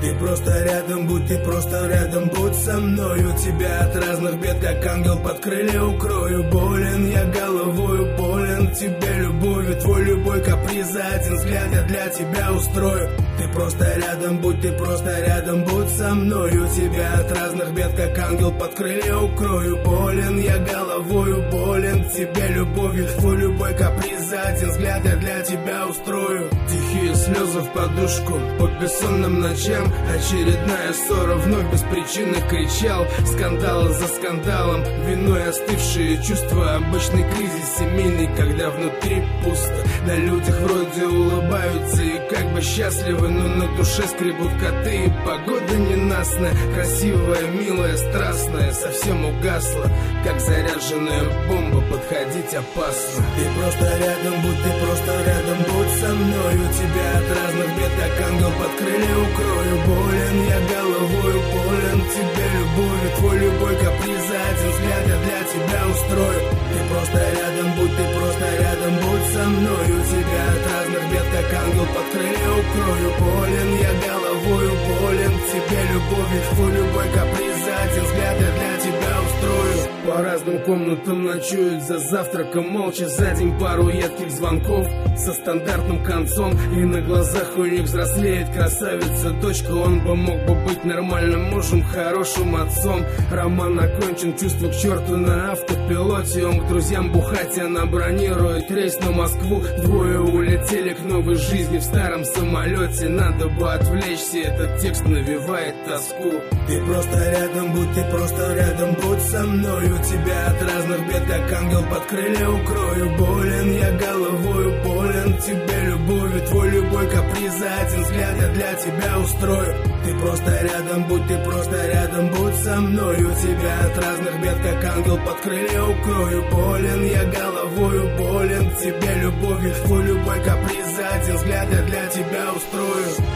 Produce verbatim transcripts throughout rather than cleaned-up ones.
Ты просто рядом будь, ты просто рядом будь со мною. Тебя от разных бед, как ангел под крылья укрою. Болен я головою, болен тебе любовью. Твой любой каприз, один взгляд я для тебя устрою. Ты просто рядом будь, ты просто рядом будь со мною. Тебя от разных бед, как ангел под крылья укрою. Болен я головою, болен тебе любовью. Твой любой каприз, один взгляд я для тебя устрою. Тихие слезы в подушку по бессонным ночам. Очередная ссора, вновь без причины кричал. Скандал за скандалом, виной остывшие чувства. Обычный кризис семейный, когда внутри пусто. На людях вроде улыбаются и как бы счастливы, но на душе скребут коты. И погода ненастная, красивая, милая, страстная, совсем угасла, как заряженная бомба, подходить опасно. Ты просто рядом будь, ты просто рядом будь со мною. Тебя от разных бед, как ангел под крылья укрою. Болен я головою, болен тебе любовью. Твой любой каприз, один взгляд я для тебя устрою. Ты просто рядом будь, ты просто рядом будь со мною. Тебя от разных бед, как ангел под крылья укрою. Болен я головою, болен тебе любовью. Твой любой каприз, один взгляд я для тебя устрою. По разным комнатам ночуют за завтраком молча. За день пару едких звонков со стандартным концом. И на глазах у них взрослеет красавица дочка. Он бы мог бы быть нормальным мужем, хорошим отцом. Роман окончен, чувство к черту на автопилоте. Он к друзьям бухать, она бронирует рейс на Москву. Двое улетели к новой жизни в старом самолете. Надо бы отвлечься, этот текст навевает тоску. Ты просто рядом будь, ты просто рядом будь со мною. Тебя от разных бед, как ангел под крылья укрою. Болен я головою, болен тебе любовью. Твой любой каприз, один взгляд я для тебя устрою. Ты просто рядом будь, ты просто рядом будь со мною. Тебя от разных бед, как ангел под крылья укрою. Болен я головою, болен тебе любовью. Твой любой каприз, один взгляд я для тебя устрою.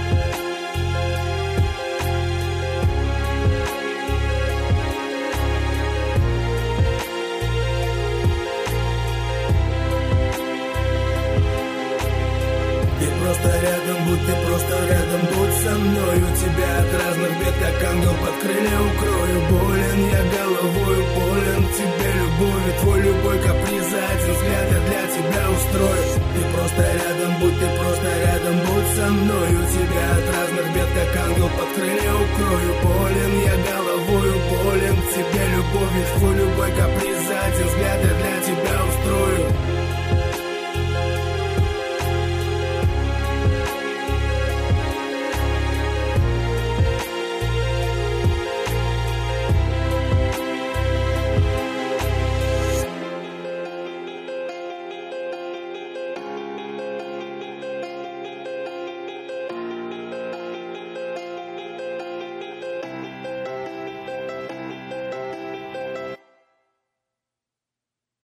Просто рядом будь, ты просто рядом будь со мною. Тебя от разных бед, как ангел под крылья укрою. Болен я головою, болен тебе любовью. Твой любой каприз, один взгляд я для тебя устрою. Ты просто рядом будь, ты просто рядом будь со мною. Тебя от разных бед, как ангел под крылья укрою. Болен я головою, болен тебе любовью. Твой любой каприз, один взгляд я для тебя устрою.